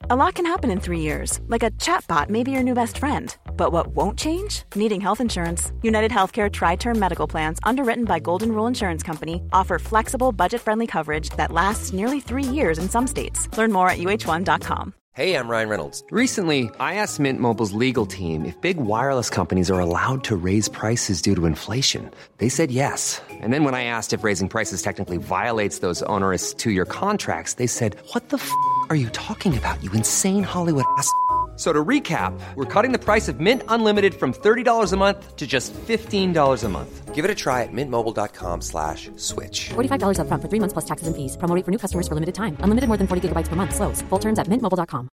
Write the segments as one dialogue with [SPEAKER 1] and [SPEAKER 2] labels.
[SPEAKER 1] A lot can happen in 3 years, like a chatbot may be your new best friend. But what won't change? Needing health insurance. United Healthcare Tri-Term Medical Plans, underwritten by Golden Rule Insurance Company, offer flexible, budget-friendly coverage that lasts nearly 3 years in some states. Learn more at uh1.com.
[SPEAKER 2] Hey, I'm Ryan Reynolds. Recently, I asked Mint Mobile's legal team if big wireless companies are allowed to raise prices due to inflation. They said yes. And then when I asked if raising prices technically violates those onerous 2-year contracts, they said, "What the f*** are you talking about, you insane Hollywood ass?" So to recap, we're cutting the price of Mint Unlimited from $30 a month to just $15 a month. Give it a try at mintmobile.com/switch.
[SPEAKER 3] $45 up front for 3 months plus taxes and fees. Promo rate for new customers for limited time. Unlimited more than 40 gigabytes per month. Slows full terms at mintmobile.com.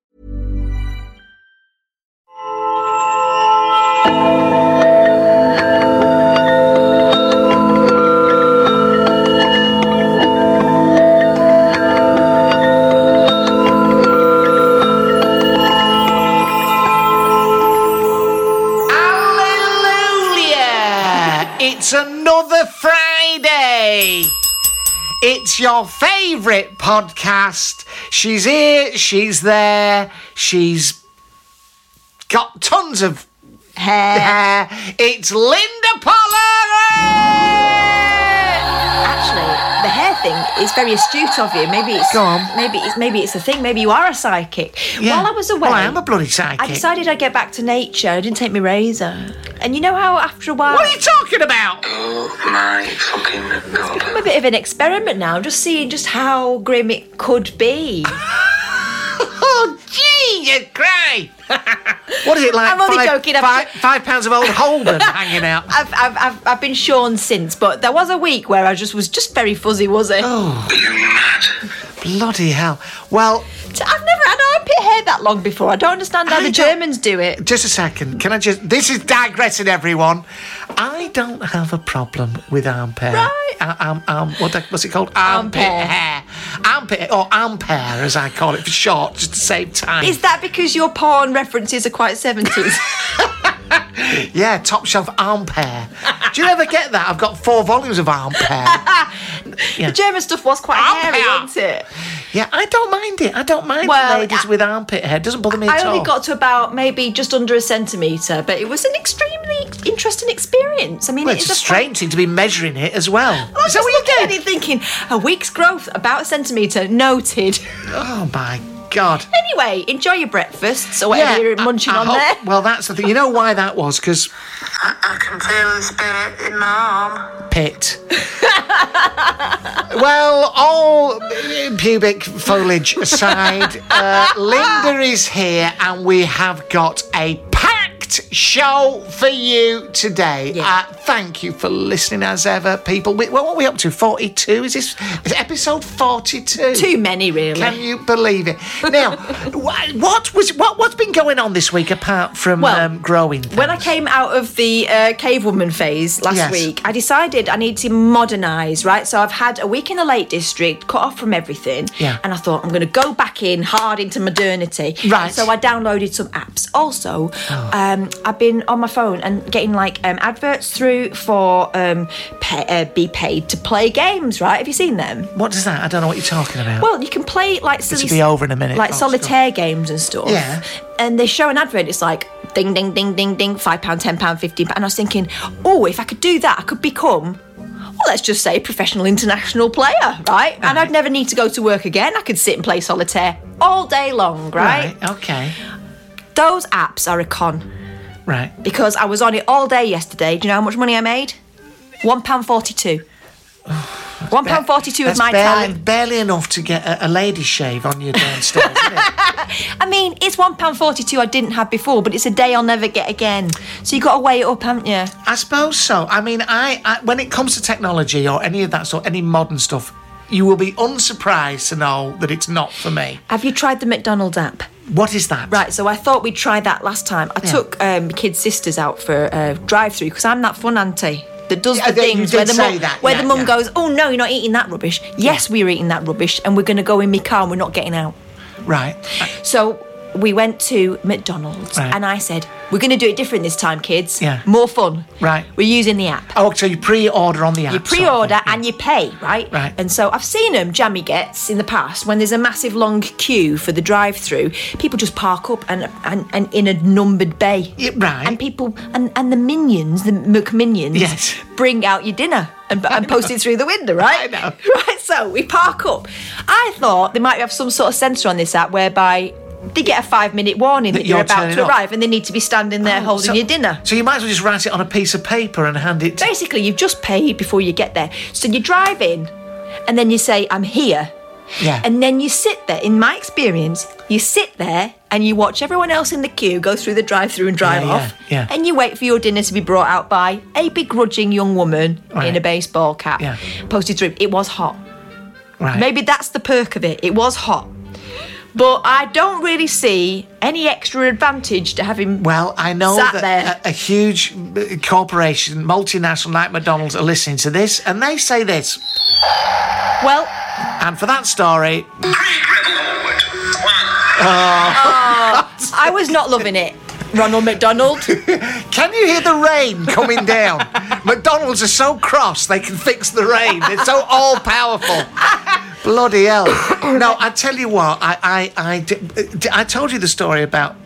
[SPEAKER 4] It's another Friday. It's your favourite podcast. She's here, she's there, she's got tons of hair. It's Linda Pollard!
[SPEAKER 5] Actually, the hair thing is very astute of you. Maybe it's
[SPEAKER 4] Go on.
[SPEAKER 5] Maybe it's a thing. Maybe you are a psychic.
[SPEAKER 4] Yeah.
[SPEAKER 5] While I was away,
[SPEAKER 4] Well, I am a bloody psychic.
[SPEAKER 5] I decided I'd get back to nature. I didn't take my razor. And you know how after a while...
[SPEAKER 4] What are you talking about?
[SPEAKER 6] Oh my fucking god.
[SPEAKER 5] I'm a bit of an experiment now, just seeing just how grim it could be.
[SPEAKER 4] Oh, Jesus Christ! What is it like?
[SPEAKER 5] I'm only joking.
[SPEAKER 4] Five pounds of old Holden hanging out.
[SPEAKER 5] I've been shorn since, but there was a week where I was just very fuzzy, was it?
[SPEAKER 4] Oh,
[SPEAKER 6] Are you mad?
[SPEAKER 4] bloody hell. Well,
[SPEAKER 5] I've never had armpit hair that long before. I don't understand how the Germans do it.
[SPEAKER 4] just a second. Can I just... This is digressing, everyone. I don't have a problem with armpit.
[SPEAKER 5] Right.
[SPEAKER 4] What's it called? Armpit hair. Armpit, or ampere, as I call it for short, just to save time.
[SPEAKER 5] Is that because your porn references are quite 70s?
[SPEAKER 4] Yeah, top shelf ampere. Do you ever get that? I've got 4 volumes of ampere.
[SPEAKER 5] The German stuff was quite hairy, wasn't it?
[SPEAKER 4] Yeah, I don't mind it. I don't mind
[SPEAKER 5] Well,
[SPEAKER 4] ladies with armpit hair. It doesn't bother me
[SPEAKER 5] I
[SPEAKER 4] at all.
[SPEAKER 5] only got to about maybe just under a centimetre, but it was an extremely interesting experience. I mean,
[SPEAKER 4] Well,
[SPEAKER 5] it's
[SPEAKER 4] it's a strange thing to be measuring it as well.
[SPEAKER 5] I was
[SPEAKER 4] Is that
[SPEAKER 5] just
[SPEAKER 4] what you
[SPEAKER 5] looking at
[SPEAKER 4] did?
[SPEAKER 5] it thinking, a week's growth, about a centimetre, noted.
[SPEAKER 4] Oh, my God.
[SPEAKER 5] Anyway, enjoy your breakfasts or whatever you're munching
[SPEAKER 4] I
[SPEAKER 5] on
[SPEAKER 4] hope-
[SPEAKER 5] there.
[SPEAKER 4] Well, that's the thing. You know why that was? Because
[SPEAKER 6] I can feel the spirit in my arm.
[SPEAKER 4] pit. Well, all pubic foliage aside, Linda is here and we have got a packed show for you today.
[SPEAKER 5] Yeah.
[SPEAKER 4] Thank you for listening as ever, people. What are we up to? 42? Is it episode 42?
[SPEAKER 5] Too many, really.
[SPEAKER 4] Can you believe it? Now, what's been going on this week apart from growing things?
[SPEAKER 5] When I came out of the cave woman phase last
[SPEAKER 4] Yes.
[SPEAKER 5] week, I decided I need to modernise, right? So I've had a week in the Lake District, cut off from everything.
[SPEAKER 4] Yeah.
[SPEAKER 5] And I thought, I'm going to go back in hard into modernity.
[SPEAKER 4] Right.
[SPEAKER 5] So I downloaded some apps. Also, I've been on my phone and getting like adverts through for be paid to play games, right? Have you seen them?
[SPEAKER 4] What does that? I don't know what you're talking about.
[SPEAKER 5] Well, you can play like silly...
[SPEAKER 4] This'll be over in a minute,
[SPEAKER 5] Like
[SPEAKER 4] folks,
[SPEAKER 5] solitaire games and stuff.
[SPEAKER 4] Yeah.
[SPEAKER 5] And they show an advert, it's like, ding, ding, ding, ding, ding, £5, £10, £15. And I was thinking, oh, if I could do that, I could become... Well, let's just say professional international player, right? And I'd never need to go to work again. I could sit and play solitaire all day long, right?
[SPEAKER 4] Okay.
[SPEAKER 5] Those apps are a con
[SPEAKER 4] Right.
[SPEAKER 5] because I was on it all day yesterday. Do you know how much money I made? £1.42. £1.42 is my time.
[SPEAKER 4] Barely enough to get a lady shave on your downstairs, isn't it?
[SPEAKER 5] I mean, it's £1.42 I didn't have before, but it's a day I'll never get again. So you've got to weigh it up, haven't you?
[SPEAKER 4] I suppose so. I mean, I when it comes to technology or any of that sort, any modern stuff, you will be unsurprised to know that it's not for me.
[SPEAKER 5] Have you tried the McDonald's app?
[SPEAKER 4] What is that?
[SPEAKER 5] Right, so I thought we'd try that last time. I took my kids' sisters out for a drive-through because I'm that fun auntie that does
[SPEAKER 4] Yeah,
[SPEAKER 5] the
[SPEAKER 4] you
[SPEAKER 5] things
[SPEAKER 4] did
[SPEAKER 5] where the
[SPEAKER 4] say
[SPEAKER 5] mum,
[SPEAKER 4] that.
[SPEAKER 5] where
[SPEAKER 4] Yeah,
[SPEAKER 5] the mum
[SPEAKER 4] yeah.
[SPEAKER 5] goes, oh no, you're not eating that rubbish. Yes, we're eating that rubbish and we're going to go in my car and we're not getting out.
[SPEAKER 4] Right.
[SPEAKER 5] So we went to McDonald's,
[SPEAKER 4] Right.
[SPEAKER 5] and I said, we're going to do it different this time, kids.
[SPEAKER 4] Yeah.
[SPEAKER 5] More fun.
[SPEAKER 4] Right.
[SPEAKER 5] We're using the app.
[SPEAKER 4] Oh, so you pre-order on the app.
[SPEAKER 5] You pre-order and you pay, right?
[SPEAKER 4] Right.
[SPEAKER 5] And so I've seen them, Jammy gets, in the past, when there's a massive long queue for the drive-through, people just park up and in a numbered bay.
[SPEAKER 4] Yeah, right.
[SPEAKER 5] And people, and the minions, the McMinions,
[SPEAKER 4] Yes.
[SPEAKER 5] bring out your dinner and post it through the window, right?
[SPEAKER 4] I know.
[SPEAKER 5] Right, so we park up. I thought they might have some sort of sensor on this app whereby they get a 5-minute warning that you're about
[SPEAKER 4] turning
[SPEAKER 5] to
[SPEAKER 4] up.
[SPEAKER 5] arrive and they need to be standing there holding
[SPEAKER 4] so,
[SPEAKER 5] your dinner.
[SPEAKER 4] So you might as well just write it on a piece of paper and hand it to...
[SPEAKER 5] Basically, you've just paid before you get there. So you drive in and then you say, I'm here.
[SPEAKER 4] Yeah.
[SPEAKER 5] And then you sit there. In my experience, you sit there and you watch everyone else in the queue go through the drive-through and drive
[SPEAKER 4] Yeah,
[SPEAKER 5] off.
[SPEAKER 4] yeah.
[SPEAKER 5] And you wait for your dinner to be brought out by a begrudging young woman
[SPEAKER 4] Right.
[SPEAKER 5] in a baseball cap.
[SPEAKER 4] Yeah.
[SPEAKER 5] Posted through. It was hot.
[SPEAKER 4] Right.
[SPEAKER 5] Maybe that's the perk of it. It was hot. But I don't really see any extra advantage to having
[SPEAKER 4] Well, I know
[SPEAKER 5] sat
[SPEAKER 4] that
[SPEAKER 5] there.
[SPEAKER 4] a huge corporation, multinational like McDonald's, are listening to this, and they say this.
[SPEAKER 5] Well,
[SPEAKER 4] And for that story,
[SPEAKER 5] I was not loving it, Ronald McDonald.
[SPEAKER 4] can you hear the rain coming down? McDonald's are so cross they can fix the rain. They're so all-powerful. Bloody hell. No, I tell you what, I told you the story about...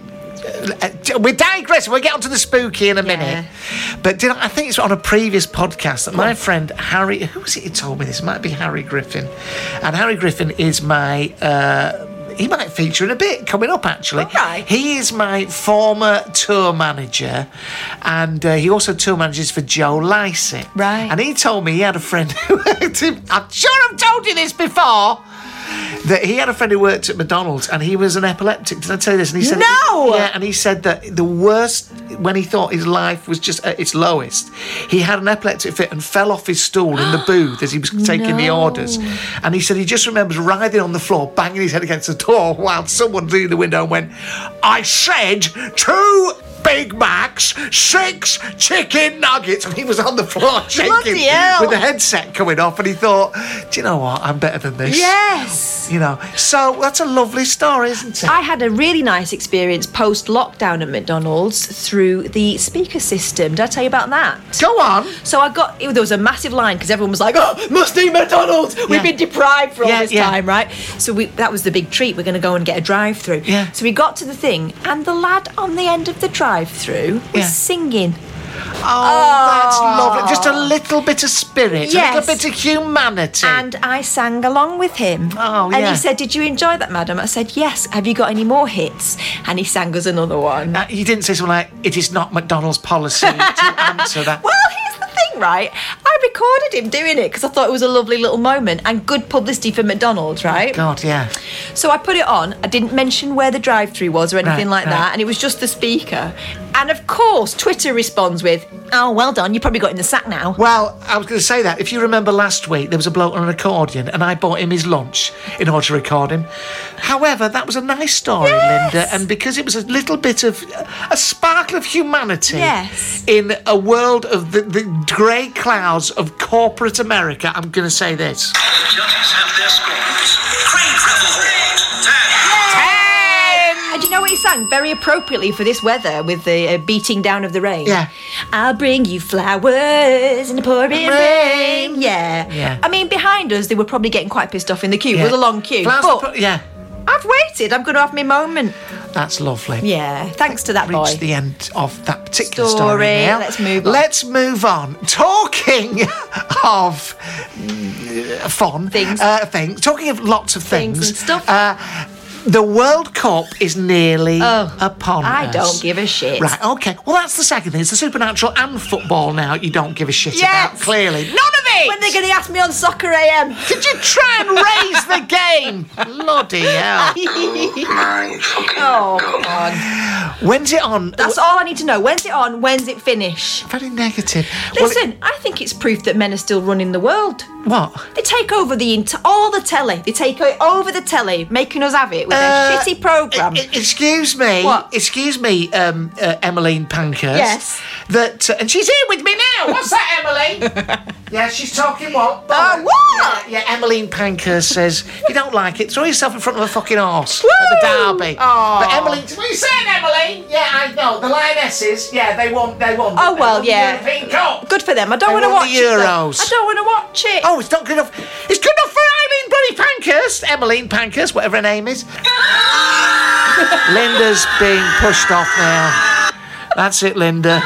[SPEAKER 4] we're digressing. We'll get onto the spooky in a minute. But I think it's on a previous podcast that my friend Harry... Who was it who told me this? It might be Harry Griffin. And Harry Griffin is my... he might feature in a bit coming up, actually.
[SPEAKER 5] Okay.
[SPEAKER 4] He is my former tour manager, and he also tour manages for Joe Lycett.
[SPEAKER 5] Right.
[SPEAKER 4] And he told me he had a friend who worked I'm sure I've told you this before, that he had a friend who worked at McDonald's, and he was an epileptic. Did I tell you this? And he said,
[SPEAKER 5] No!
[SPEAKER 4] Yeah, and he said that the worst, when he thought his life was just at its lowest, he had an epileptic fit and fell off his stool in the booth as he was taking the orders. And he said he just remembers writhing on the floor, banging his head against the door while someone through the window and went, I said 2 Big Macs, 6 chicken nuggets. And he was on the floor shaking
[SPEAKER 5] Bloody hell.
[SPEAKER 4] with the headset coming off, and he thought, do you know what, I'm better than this.
[SPEAKER 5] Yes.
[SPEAKER 4] You know, so that's a lovely story, isn't it?
[SPEAKER 5] I had a really nice experience post-lockdown at McDonald's through the speaker system. Did I tell you about that?
[SPEAKER 4] Go on.
[SPEAKER 5] So there was a massive line because everyone was like, oh, must eat McDonald's. We've been deprived for all this time, right? So that was the big treat. We're going to go and get a drive-through.
[SPEAKER 4] Yeah.
[SPEAKER 5] So we got to the thing, and the lad on the end of the drive-through was singing.
[SPEAKER 4] Oh, that's lovely. Just a little bit of spirit,
[SPEAKER 5] Yes.
[SPEAKER 4] a little bit of humanity.
[SPEAKER 5] And I sang along with him.
[SPEAKER 4] Oh,
[SPEAKER 5] And
[SPEAKER 4] yeah.
[SPEAKER 5] he said, did you enjoy that, madam? I said, yes. Have you got any more hits? And he sang us another one.
[SPEAKER 4] You didn't say something like, it is not McDonald's policy to answer that.
[SPEAKER 5] Well, here's the thing, right? I recorded him doing it because I thought it was a lovely little moment and good publicity for McDonald's, right?
[SPEAKER 4] God, yeah.
[SPEAKER 5] So I put it on. I didn't mention where the drive-thru was or anything like
[SPEAKER 4] right.
[SPEAKER 5] that, and it was just the speaker. And of course, Twitter responds with, oh, well done, you probably got in the sack now.
[SPEAKER 4] Well, I was going to say that. If you remember last week, there was a bloke on an accordion, and I bought him his lunch in order to record him. However, that was a nice story, Linda, and because it was a little bit of a sparkle of humanity
[SPEAKER 5] Yes.
[SPEAKER 4] in a world of the grey clouds of corporate America, I'm going to say this.
[SPEAKER 7] Judges have their scores. Crane Travel Hall, 10.
[SPEAKER 5] And do you know what he sang very appropriately for this weather with the beating down of the rain?
[SPEAKER 4] Yeah.
[SPEAKER 5] I'll bring you flowers in the pouring rain. Yeah.
[SPEAKER 4] Yeah.
[SPEAKER 5] I mean, behind us, they were probably getting quite pissed off in the queue.
[SPEAKER 4] Yeah.
[SPEAKER 5] It was a long queue.
[SPEAKER 4] Flowers
[SPEAKER 5] But
[SPEAKER 4] yeah,
[SPEAKER 5] I've waited. I'm going to have my moment.
[SPEAKER 4] that's lovely.
[SPEAKER 5] Yeah. Thanks to that boy.
[SPEAKER 4] Reached the end of that particular
[SPEAKER 5] Story.
[SPEAKER 4] story now.
[SPEAKER 5] Let's move on.
[SPEAKER 4] Let's move on. Talking of fun
[SPEAKER 5] Things.
[SPEAKER 4] Talking of lots of things,
[SPEAKER 5] Things and stuff.
[SPEAKER 4] The World Cup is nearly upon us.
[SPEAKER 5] I don't give a shit.
[SPEAKER 4] Right, okay. Well, that's the second thing. It's the supernatural and football now you don't give a shit
[SPEAKER 5] Yes.
[SPEAKER 4] about, clearly. None of it!
[SPEAKER 5] When they're going to ask me on Soccer AM?
[SPEAKER 4] Did you try and raise the game? Bloody hell.
[SPEAKER 6] My fucking
[SPEAKER 5] Oh,
[SPEAKER 6] God.
[SPEAKER 5] come on.
[SPEAKER 4] When's it on?
[SPEAKER 5] That's all I need to know. When's it on? When's it finish?
[SPEAKER 4] Very negative. Well,
[SPEAKER 5] Listen, I think it's proof that men are still running the world.
[SPEAKER 4] what?
[SPEAKER 5] They take over all the telly. They take over the telly, making us have it with their shitty programme.
[SPEAKER 4] Excuse me.
[SPEAKER 5] What?
[SPEAKER 4] Excuse me, Emmeline Pankhurst.
[SPEAKER 5] Yes.
[SPEAKER 4] that, and she's here with me now. What's that, Emily? Yeah, she's talking what?
[SPEAKER 5] What?
[SPEAKER 4] Yeah, Emmeline Pankhurst says, if you don't like it, throw yourself in front of a fucking horse at the Derby.
[SPEAKER 5] Oh.
[SPEAKER 4] But Emmeline, what are you saying, Emily? Yeah, I know. The Lionesses, yeah, they won.
[SPEAKER 5] Oh, well, yeah.
[SPEAKER 4] The European Cup.
[SPEAKER 5] Good for them. I don't
[SPEAKER 4] They
[SPEAKER 5] want to
[SPEAKER 4] won
[SPEAKER 5] watch
[SPEAKER 4] the
[SPEAKER 5] it. though.
[SPEAKER 4] Euros.
[SPEAKER 5] I don't want to watch it.
[SPEAKER 4] Oh, it's not good enough. It's good enough for Eileen Bloody Pankhurst. Emmeline Pankhurst, whatever her name is. Linda's being pushed off now. That's it, Linda.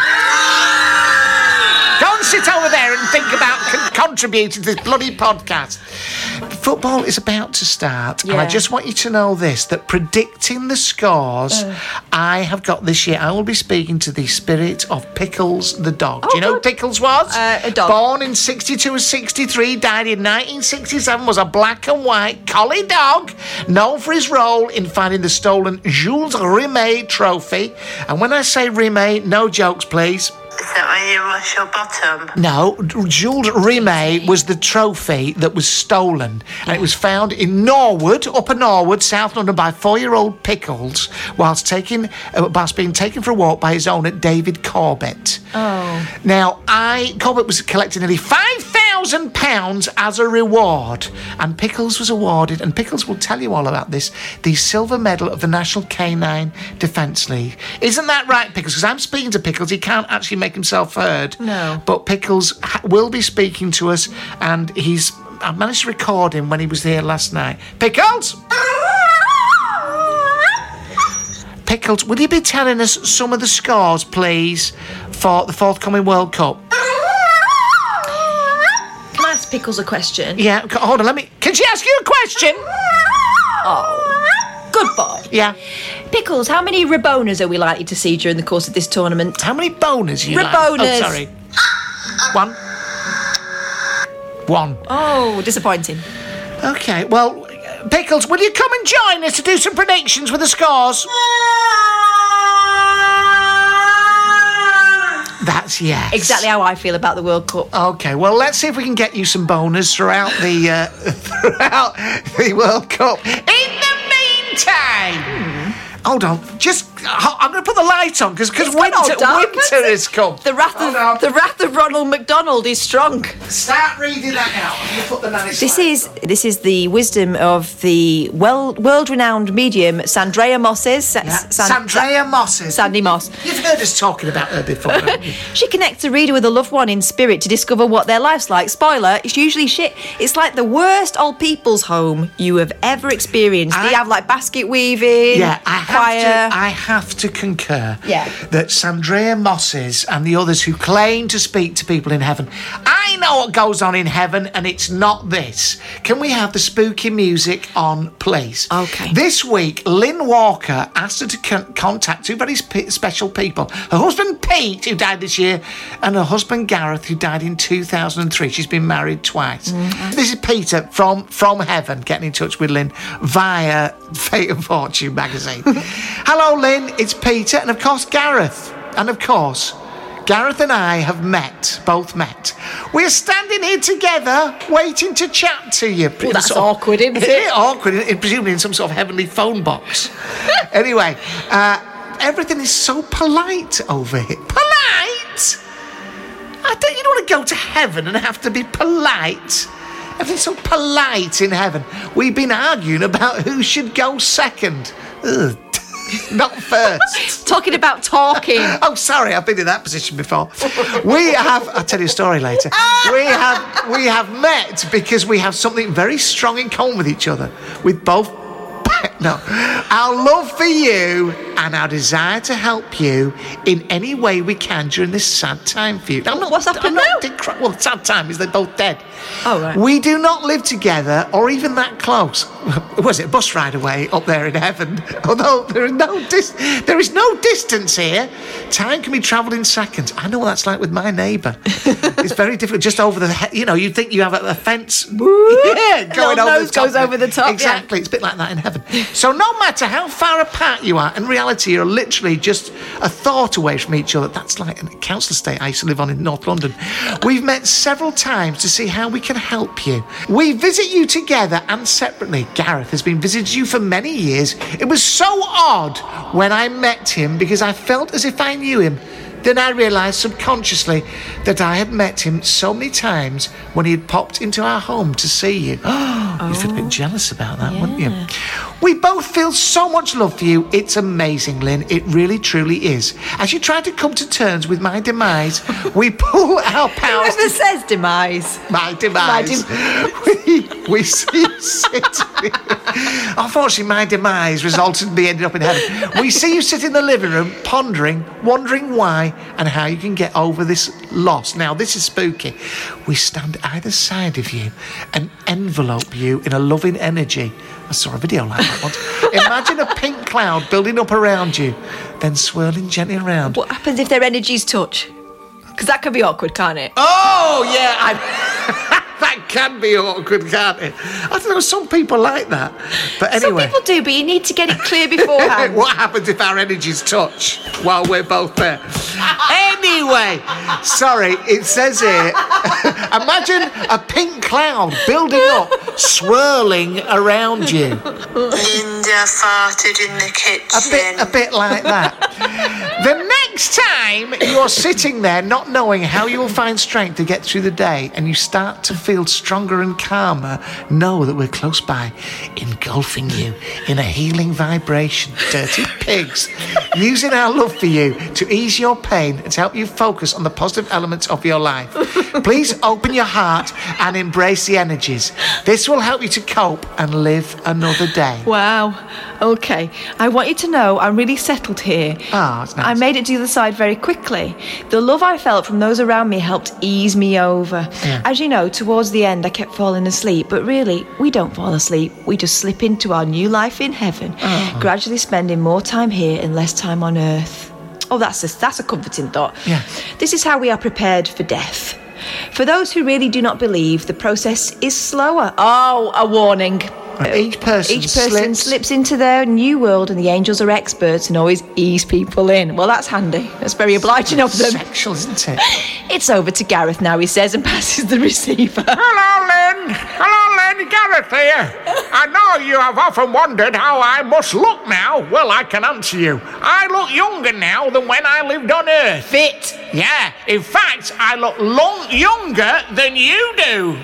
[SPEAKER 4] Go and sit over there and think about contributing to this bloody podcast. Football is about to start, and I
[SPEAKER 5] Yeah.
[SPEAKER 4] just want you to know this, that predicting the scores I have got this year, I will be speaking to the spirit of Pickles the dog. Do you know who Pickles was?
[SPEAKER 5] A dog.
[SPEAKER 4] Born in 62 and 63, died in 1967, was a black and white collie dog, known for his role in finding the stolen Jules Rimet trophy. And when I say Rimet, no jokes, please.
[SPEAKER 6] Is that when you wash your bottom?
[SPEAKER 4] No, Jules Rimet was the trophy that was stolen, and it was found in Norwood, Upper Norwood, South London, by 4-year-old Pickles, whilst being taken for a walk by his owner, David Corbett.
[SPEAKER 5] Oh.
[SPEAKER 4] Now, Corbett was collecting nearly £5,000 as a reward, and Pickles was awarded, and Pickles will tell you all about this, the silver medal of the National Canine Defence League. Isn't that right, Pickles? Because I'm speaking to Pickles, he can't actually make himself heard.
[SPEAKER 5] No.
[SPEAKER 4] But Pickles will be speaking to us, and I managed to record him when he was here last night. Pickles? Pickles, will you be telling us some of the scores, please, for the forthcoming World Cup?
[SPEAKER 5] Can I ask Pickles a question?
[SPEAKER 4] Yeah, hold on, can she ask you a question?
[SPEAKER 5] Oh, good boy.
[SPEAKER 4] Yeah.
[SPEAKER 5] Pickles, how many Raboners are we likely to see during the course of this tournament?
[SPEAKER 4] How many boners you like?
[SPEAKER 5] Raboners.
[SPEAKER 4] Oh, sorry. One.
[SPEAKER 5] Oh, disappointing.
[SPEAKER 4] Okay, well, Pickles, will you come and join us to do some predictions with the scores? That's yes.
[SPEAKER 5] Exactly how I feel about the World Cup.
[SPEAKER 4] Okay, well, let's see if we can get you some bonus throughout the World Cup. In the meantime, hold on, I'm going to put the light on because
[SPEAKER 5] It's gone all dark,
[SPEAKER 4] winter
[SPEAKER 5] hasn't it?
[SPEAKER 4] has come.
[SPEAKER 5] The wrath of Ronald McDonald is strong.
[SPEAKER 4] Start reading that out. I'm going to put the nice
[SPEAKER 5] This is the wisdom of the world-renowned medium Sandrea Mosses.
[SPEAKER 4] Sandrea Mosses.
[SPEAKER 5] Sandy Moss.
[SPEAKER 4] You've heard us talking about her before, haven't you?
[SPEAKER 5] She connects the reader with a loved one in spirit to discover what their life's like. Spoiler, it's usually shit. It's like the worst old people's home you have ever experienced. They have like basket weaving,
[SPEAKER 4] Yeah,
[SPEAKER 5] choir.
[SPEAKER 4] I have to concur
[SPEAKER 5] Yeah.
[SPEAKER 4] that Sandrea Mosses and the others who claim to speak to people in heaven, I know what goes on in heaven and it's not this. Can we have the spooky music on, please?
[SPEAKER 5] Okay.
[SPEAKER 4] This week, Lynn Walker asked her to contact two very special people. Her husband Pete, who died this year, and her husband Gareth, who died in 2003. She's been married twice. This is Peter from heaven getting in touch with Lynn via Fate and Fortune magazine. Hello, Lynn. It's Peter and, of course, Gareth. And, of course, Gareth and I have both met. We're standing here together, waiting to chat to you.
[SPEAKER 5] Well, that's awkward, isn't it?
[SPEAKER 4] Awkward, presumably in some sort of heavenly phone box. Anyway, everything is so polite over here. Polite? You don't want to go to heaven and have to be polite. Everything's so polite in heaven. We've been arguing about who should go second. Ugh. Not first.
[SPEAKER 5] Talking about talking.
[SPEAKER 4] Oh, sorry, I've been in that position before. I'll tell you a story later. We have met because we have something very strong in common with each other. With both, our love for you and our desire to help you in any way we can during this sad time for you.
[SPEAKER 5] What's happened now?
[SPEAKER 4] Well, sad time is they're both dead.
[SPEAKER 5] Oh, right.
[SPEAKER 4] We do not live together or even that close. Was it a bus ride away up there in heaven? Although there is no distance here. Time can be travelled in seconds. I know what that's like with my neighbour. It's very difficult. Just over the, you'd think you have a fence. Yeah, going
[SPEAKER 5] Little
[SPEAKER 4] over
[SPEAKER 5] nose
[SPEAKER 4] the top.
[SPEAKER 5] goes over the top.
[SPEAKER 4] Exactly. It's a bit like that in heaven. So no matter how far apart you are, in reality you're literally just a thought away from each other. That's like a council estate I used to live on in North London. We've met several times to see how we can help you. We visit you together and separately. Gareth has been visiting you for many years. It was so odd when I met him because I felt as if I knew him Then I realised subconsciously that I had met him so many times when he had popped into our home to see you. You'd feel a bit jealous about that, wouldn't you? We both feel so much love for you. It's amazing, Lynn. It really, truly is. As you try to come to terms with my demise, we pull our powers...
[SPEAKER 5] Whoever says demise.
[SPEAKER 4] My demise. We see you sitting... Unfortunately, my demise resulted in me ending up in heaven. We see you sit in the living room, pondering, wondering why and how you can get over this loss. Now, this is spooky. We stand either side of you and envelope you in a loving energy. I saw a video like that once. Imagine a pink cloud building up around you, then swirling gently around.
[SPEAKER 5] What happens if their energies touch? Because that can be awkward, can't it?
[SPEAKER 4] Oh, yeah, that can be awkward, can't it? I don't know, some people like that. But anyway.
[SPEAKER 5] Some people do, but you need to get it clear beforehand.
[SPEAKER 4] What happens if our energies touch while we're both there? Anyway, sorry, it says here, imagine a pink cloud building up, swirling around you.
[SPEAKER 6] Linda farted in the kitchen.
[SPEAKER 4] A bit like that. The next time you're sitting there not knowing how you will find strength to get through the day and you start to feel stronger and calmer, know that we're close by, engulfing you in a healing vibration. Dirty pigs. Using our love for you to ease your pain and to help you focus on the positive elements of your life. Please open your heart and embrace the energies. This will help you to cope and live another day.
[SPEAKER 5] Wow. Okay. I want you to know I'm really settled here.
[SPEAKER 4] That's nice.
[SPEAKER 5] I made it to the other side very quickly. The love I felt from those around me helped ease me over.
[SPEAKER 4] Yeah.
[SPEAKER 5] As you know, towards the end I kept falling asleep, but really, we don't fall asleep. We just slip into our new life in heaven, gradually spending more time here and less time on earth. Oh, that's a comforting thought.
[SPEAKER 4] Yeah.
[SPEAKER 5] This is how we are prepared for death. For those who really do not believe, the process is slower. Oh, a warning.
[SPEAKER 4] Each person
[SPEAKER 5] slips into their new world, and the angels are experts and always ease people in. Well, that's handy. That's very obliging of them.
[SPEAKER 4] Sexual, isn't it?
[SPEAKER 5] It's over to Gareth now, he says, and passes the receiver.
[SPEAKER 8] Hello, Lynn. Hello, Lynn. Gareth here. I know you have often wondered how I must look now. Well, I can answer you. I look younger now than when I lived on Earth.
[SPEAKER 5] Fit.
[SPEAKER 8] Yeah. In fact, I look younger than you do.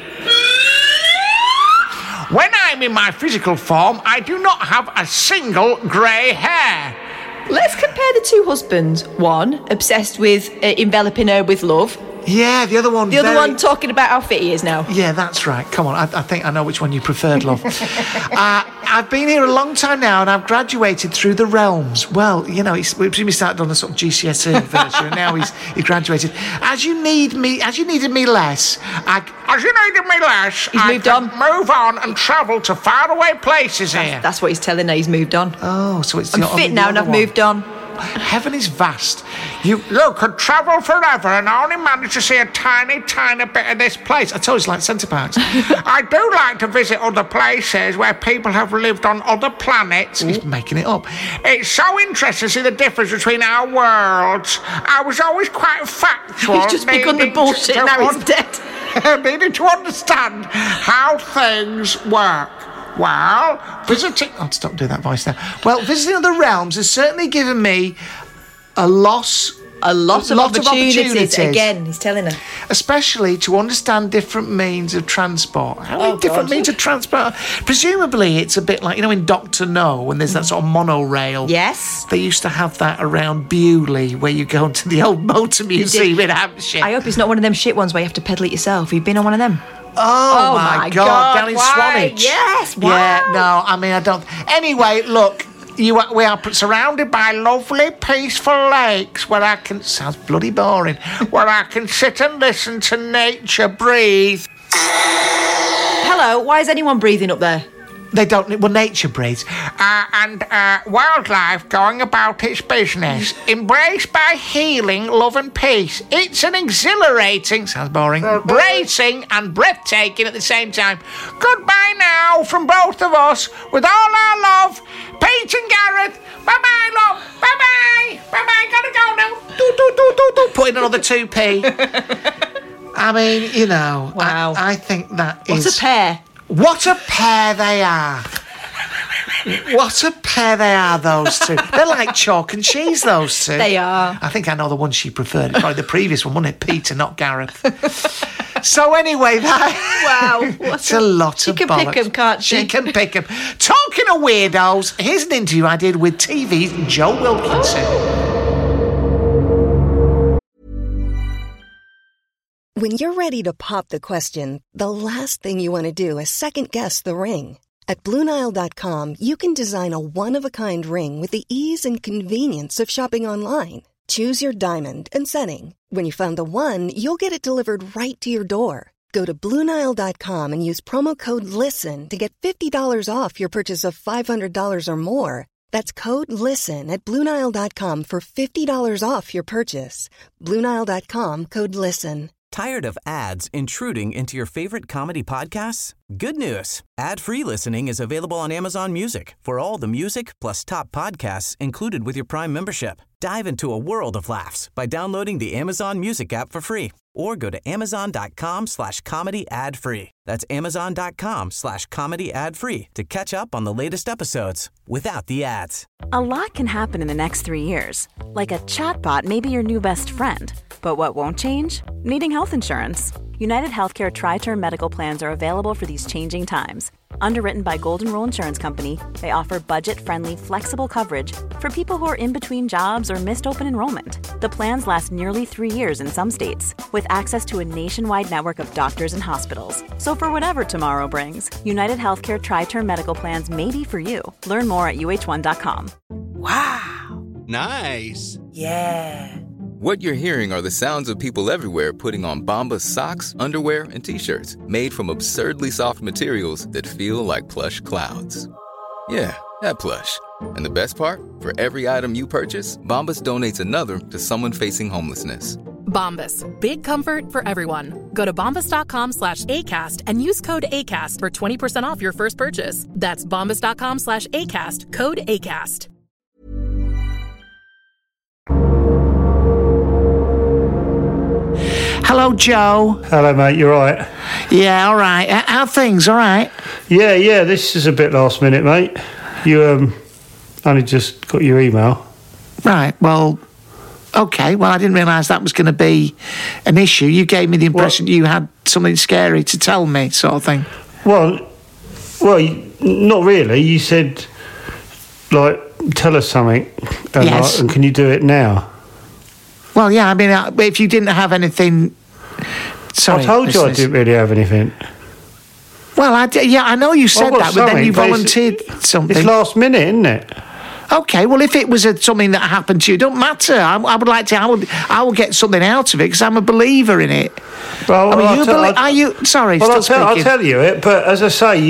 [SPEAKER 8] When I'm in my physical form, I do not have a single grey hair.
[SPEAKER 5] Let's compare the two husbands. One, obsessed with enveloping her with love.
[SPEAKER 4] Yeah, the other one...
[SPEAKER 5] The other one talking about how fit he is now.
[SPEAKER 4] Yeah, that's right. Come on, I think I know which one you preferred, love. I've been here a long time now and I've graduated through the realms. Well, you know, we started on a sort of GCSE version and now he's graduated. As you needed me less,
[SPEAKER 5] He's moved on.
[SPEAKER 8] Move on and travel to faraway places here.
[SPEAKER 5] That's what he's telling her, he's moved on.
[SPEAKER 4] Oh, so it's...
[SPEAKER 5] I'm fit now and I've moved on.
[SPEAKER 4] Heaven is vast.
[SPEAKER 8] You could travel forever and only manage to see a tiny, tiny bit of this place.
[SPEAKER 4] I told you it's like Centre Parks.
[SPEAKER 8] I do like to visit other places where people have lived on other planets.
[SPEAKER 4] He's making it up.
[SPEAKER 8] It's so interesting to see the difference between our worlds. I was always quite factual.
[SPEAKER 5] He's just begun the bullshit, now he's dead.
[SPEAKER 8] Needing to understand how things work. Well,
[SPEAKER 4] visiting... I'll stop doing that voice now. Well, visiting other realms has certainly given me a lot of opportunities.
[SPEAKER 5] Again, he's telling her.
[SPEAKER 4] Especially to understand different means of transport. How many different means of transport? Presumably, it's a bit like, you know, in Dr. No, when there's that sort of monorail.
[SPEAKER 5] Yes.
[SPEAKER 4] They used to have that around Bewley, where you go into the old motor museum in Hampshire.
[SPEAKER 5] I hope it's not one of them shit ones where you have to pedal it yourself. You've been on one of them?
[SPEAKER 4] Oh my God, down in Swanage.
[SPEAKER 5] Yes, why?
[SPEAKER 4] Yeah, no, I mean, I don't... Anyway, look, we are surrounded by lovely, peaceful lakes where I can... Sounds bloody boring. Where I can sit and listen to nature breathe.
[SPEAKER 5] Hello, why is anyone breathing up there?
[SPEAKER 4] They don't... Well, nature breathes.
[SPEAKER 8] And wildlife going about its business, embraced by healing, love and peace. It's an exhilarating... Sounds boring. Bracing and breathtaking at the same time. Goodbye now from both of us, with all our love. Pete and Gareth. Bye-bye, love. Bye-bye. Bye-bye. Gotta go now.
[SPEAKER 4] Do. Put in another 2p. I mean, you know...
[SPEAKER 5] Wow.
[SPEAKER 4] I think that
[SPEAKER 5] What's
[SPEAKER 4] is...
[SPEAKER 5] a pair?
[SPEAKER 4] What a pair they are. What a pair they are, those two. They're like chalk and cheese, those two.
[SPEAKER 5] They are.
[SPEAKER 4] I think I know the one she preferred. It's probably the previous one, wasn't it? Peter, not Gareth. So anyway, that's a lot of bollocks.
[SPEAKER 5] She can pick them, can't she?
[SPEAKER 4] She can pick them. Talking of weirdos, here's an interview I did with TV's Joe Wilkinson.
[SPEAKER 9] When you're ready to pop the question, the last thing you want to do is second-guess the ring. At BlueNile.com, you can design a one-of-a-kind ring with the ease and convenience of shopping online. Choose your diamond and setting. When you find the one, you'll get it delivered right to your door. Go to BlueNile.com and use promo code LISTEN to get $50 off your purchase of $500 or more. That's code LISTEN at BlueNile.com for $50 off your purchase. BlueNile.com, code LISTEN.
[SPEAKER 10] Tired of ads intruding into your favorite comedy podcasts? Good news. Ad-free listening is available on Amazon Music for all the music plus top podcasts included with your Prime membership. Dive into a world of laughs by downloading the Amazon Music app for free or go to amazon.com/comedy ad-free. That's amazon.com/comedy ad-free to catch up on the latest episodes without the ads.
[SPEAKER 1] A lot can happen in the next 3 years. Like a chatbot may be your new best friend. But what won't change? Needing health insurance. United Healthcare Tri-Term Medical Plans are available for these changing times. Underwritten by Golden Rule Insurance Company, they offer budget-friendly, flexible coverage for people who are in between jobs or missed open enrollment. The plans last nearly 3 years in some states, with access to a nationwide network of doctors and hospitals. So for whatever tomorrow brings, United Healthcare Tri-Term Medical Plans may be for you. Learn more at uh1.com.
[SPEAKER 11] Wow.
[SPEAKER 12] Nice.
[SPEAKER 11] Yeah.
[SPEAKER 12] What you're hearing are the sounds of people everywhere putting on Bombas socks, underwear, and T-shirts made from absurdly soft materials that feel like plush clouds. Yeah, that plush. And the best part? For every item you purchase, Bombas donates another to someone facing homelessness.
[SPEAKER 13] Bombas. Big comfort for everyone. Go to bombas.com/ACAST and use code ACAST for 20% off your first purchase. That's bombas.com/ACAST. Code ACAST.
[SPEAKER 4] Hello, Joe.
[SPEAKER 14] Hello, mate. You all right?
[SPEAKER 4] Yeah, all right. How are things? All right?
[SPEAKER 14] Yeah. This is a bit last minute, mate. You only just got your email.
[SPEAKER 4] Right. Well, okay. Well, I didn't realise that was going to be an issue. You gave me the impression you had something scary to tell me, sort of thing.
[SPEAKER 14] Well, not really. You said, like, tell us something.
[SPEAKER 4] Yes.
[SPEAKER 14] And can you do it now?
[SPEAKER 4] Well, yeah. I mean, if you didn't have anything. Sorry,
[SPEAKER 14] I told you I didn't really have anything.
[SPEAKER 4] Well, I know you said that, but then you volunteered something.
[SPEAKER 14] It's last minute, isn't it?
[SPEAKER 4] Okay, well, if it was something that happened to you, don't matter. I would like to. I will get something out of it because I'm a believer in it.
[SPEAKER 14] Well,
[SPEAKER 4] I mean, are you? Sorry,
[SPEAKER 14] well,
[SPEAKER 4] I'll
[SPEAKER 14] tell you it. But as I say,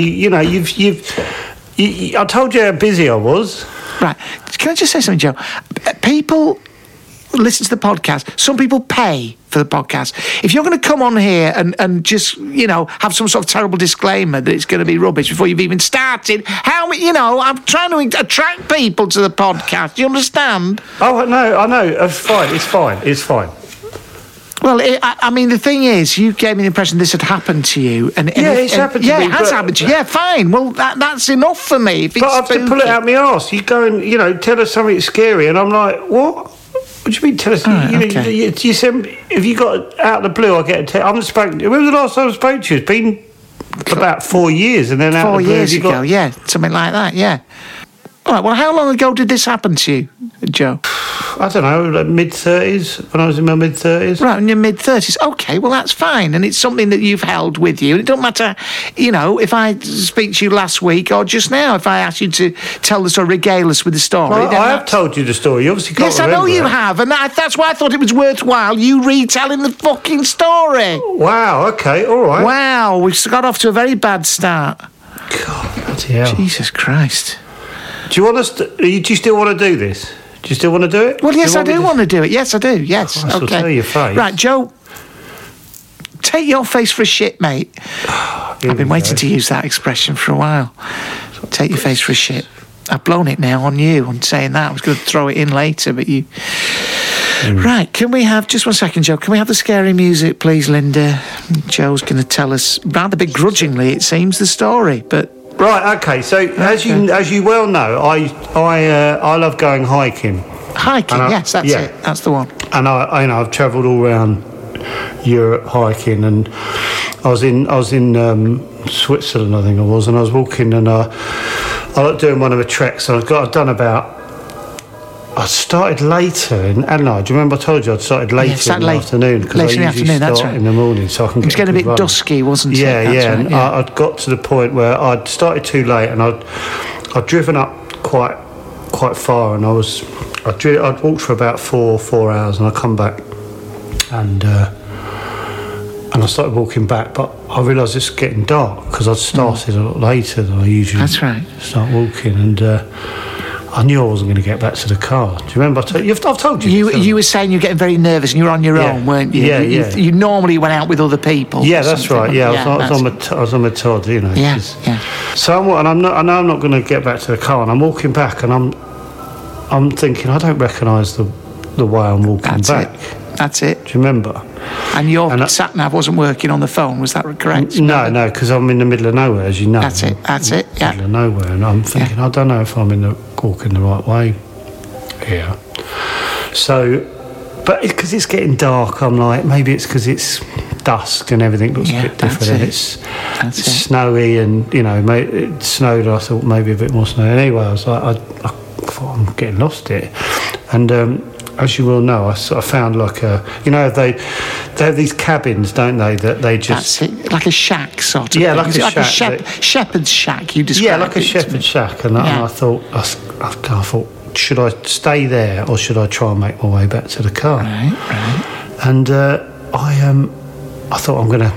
[SPEAKER 14] I told you how busy I was.
[SPEAKER 4] Right. Can I just say something, Joe? People listen to the podcast. Some people pay for the podcast. If you're going to come on here and just, have some sort of terrible disclaimer that it's going to be rubbish before you've even started, I'm trying to attract people to the podcast. Do you understand?
[SPEAKER 14] Oh, no, I know. It's fine.
[SPEAKER 4] Well, I mean, the thing is, you gave me the impression this had happened to you.
[SPEAKER 14] It's happened to me.
[SPEAKER 4] Yeah, it has happened to you. Yeah, fine. Well, that's enough for me. But
[SPEAKER 14] I have to pull it out my arse. You go and, tell us something scary, and I'm like, what? What do you mean tell us?
[SPEAKER 4] Okay.
[SPEAKER 14] You said, if you got out of the blue, I get a text. I haven't spoken. When was the last time I spoke to you? It's been about 4 years, and then out of the blue,
[SPEAKER 4] 4 years ago, yeah, something like that, yeah. All right, well, how long ago did this happen to you, Joe?
[SPEAKER 14] I don't know, like mid-30s, when I was in my mid-30s.
[SPEAKER 4] Right, in your mid-30s. Okay, well, that's fine, and it's something that you've held with you. And it don't matter, if I speak to you last week or just now, if I ask you to tell us or regale us with the story.
[SPEAKER 14] Well, I have told you the story. You obviously can't remember.
[SPEAKER 4] Yes, I know you have, and that's why I thought it was worthwhile you retelling the fucking story.
[SPEAKER 14] Wow, okay, all right.
[SPEAKER 4] Wow, we've got off to a very bad start.
[SPEAKER 14] God, bloody hell.
[SPEAKER 4] Jesus Christ.
[SPEAKER 14] Do you want us? Do you still want to do this? Do you still want to do it?
[SPEAKER 4] Well, yes, I do want to do it. Yes, I do. Yes.
[SPEAKER 14] I'll tell your face.
[SPEAKER 4] Right, Joe. Take your face for a shit, mate. I've been waiting to use that expression for a while. Take your face for a shit. I've blown it now on you. I'm saying that. I was going to throw it in later, but you. Right, can we have, just 1 second, Joe, can we have the scary music, please, Linda? Joe's going to tell us, rather begrudgingly, it seems, the story, but
[SPEAKER 14] Right, okay. So as you well know, I love going hiking.
[SPEAKER 8] Hiking, yes, that's it. That's the one.
[SPEAKER 14] And I've travelled all around Europe hiking, and I was in Switzerland, I think I was, and I was walking, and I like doing one of the treks. And I started later in Adelaide. Do you remember I told you I'd started later in the afternoon? Because I usually start in the morning, so I can get.
[SPEAKER 8] It was getting a bit dusky, wasn't it?
[SPEAKER 14] Yeah, and I'd got to the point where I'd started too late, and I'd driven up quite far, and I'd walked for about 4 hours, and I come back, and I started walking back, but I realised it's getting dark because I'd started a lot later than I usually.
[SPEAKER 8] That's right.
[SPEAKER 14] Start walking, and I knew I wasn't going to get back to the car. Do you remember? I've told you.
[SPEAKER 8] You were saying you were getting very nervous and you were on your own, weren't you?
[SPEAKER 14] Yeah,
[SPEAKER 8] You normally went out with other people.
[SPEAKER 14] Yeah, that's right. Yeah, I was on my Todd, you know.
[SPEAKER 8] Yeah.
[SPEAKER 14] So I know I'm not going to get back to the car, and I'm walking back, and I'm thinking I don't recognise the way I'm walking back.
[SPEAKER 8] That's it.
[SPEAKER 14] Do you remember?
[SPEAKER 8] And your sat nav wasn't working on the phone, was that correct?
[SPEAKER 14] No, because I'm in the middle of nowhere, as you know.
[SPEAKER 8] That's it, yeah.
[SPEAKER 14] Middle of nowhere, and I'm thinking, I don't know if I'm walking the right way here. So, but because it's getting dark, I'm like, maybe it's because it's dusk and everything looks a bit different, and it's snowy, and, you know, it snowed, I thought maybe a bit more snow. Anyway, I was like, I thought I'm getting lost here. And as you will know, I sort of found like they have these cabins, don't they? That they just.
[SPEAKER 8] That's it, like a shack sort of.
[SPEAKER 14] Yeah,
[SPEAKER 8] thing. Like a shepherd's shack. You described.
[SPEAKER 14] Yeah, like a shepherd's shack, and I thought, should I stay there or should I try and make my way back to the car?
[SPEAKER 8] Right.
[SPEAKER 14] And I thought I'm gonna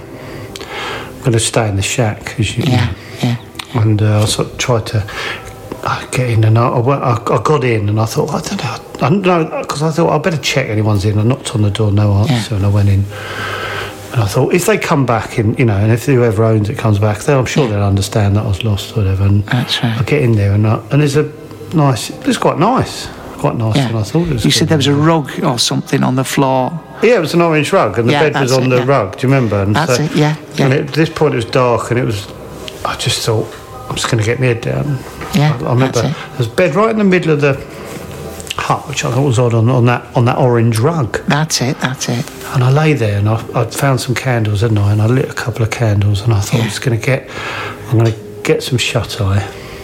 [SPEAKER 14] stay in the shack, because you.
[SPEAKER 8] Yeah.
[SPEAKER 14] And I sort of tried to get in, and I got in, and I thought, I don't know, because I thought I better check anyone's in. I knocked on the door, no answer, and I went in, and I thought if they come back, and if whoever owns it comes back, then I'm sure they'll understand that I was lost or whatever. And
[SPEAKER 8] that's right.
[SPEAKER 14] I get in there, and it's quite nice than I thought it was.
[SPEAKER 8] You said there was a rug or something on the floor.
[SPEAKER 14] Yeah, it was an orange rug, and the bed was on the rug. Do you remember? And
[SPEAKER 8] that's it. Yeah.
[SPEAKER 14] And at this point it was dark, and I just thought, I'm just going to get my head down.
[SPEAKER 8] Yeah,
[SPEAKER 14] I remember there's a bed right in the middle of the hut, which I thought was odd, on that orange rug.
[SPEAKER 8] That's it.
[SPEAKER 14] And I lay there, and I'd found some candles, hadn't I? And I lit a couple of candles, and I thought I'm going to get some shut eye,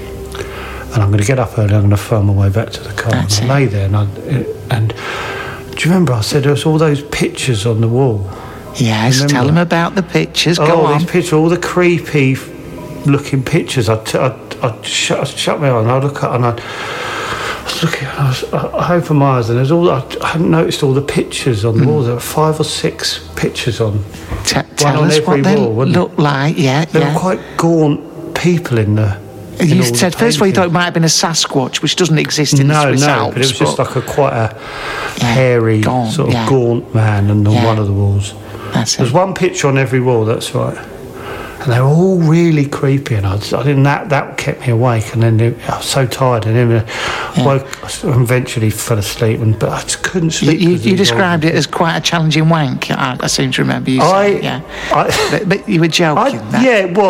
[SPEAKER 14] and I'm going to get up early. I'm going to find my way back to the car.
[SPEAKER 8] That's
[SPEAKER 14] and I lay there, and do you remember I said there was all those pictures on the wall?
[SPEAKER 8] Yes, tell them about the pictures. Go on.
[SPEAKER 14] These pictures, all the creepy looking pictures. I shut my eyes, and I look up, and I was looking, I opened my eyes, and there's I hadn't noticed all the pictures on the wall. There were 5 or 6 pictures on.
[SPEAKER 8] Tell us what they look like. Yeah,
[SPEAKER 14] they were quite gaunt people in the.
[SPEAKER 8] You said first of all you thought it might have been a Sasquatch, which doesn't exist in the Swiss Alps.
[SPEAKER 14] But it was just like quite a hairy, gaunt man on one of the walls. There's one picture on every wall. That's right. And they were all really creepy, and I didn't. That kept me awake. And then I was so tired, and then woke. I eventually fell asleep, but I just couldn't sleep.
[SPEAKER 8] You described it as quite a challenging wank. I seem to remember you saying. But you were joking.
[SPEAKER 14] I